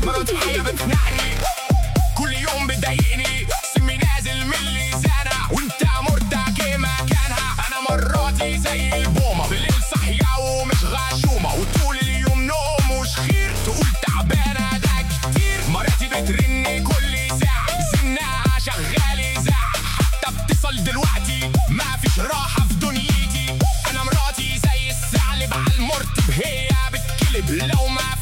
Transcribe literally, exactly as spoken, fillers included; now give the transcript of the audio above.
مراتي حية بتخنقني، كل يوم بتضايقني، سمي نازل من لسانها وانت مرتكي مكانها. انا مراتي زي البومة، بالليل صحية ومش غشومة، وطول اليوم نوم وش خير، تقول تعبانة ده كتير. مراتي بترني كل ساعة، زنها شغال إذاعة، حتى بتصل دلوقتي ما فيش راحة في دنيتي. انا مراتي زي الثعلب عالمرتب، هي بتكلب لو ما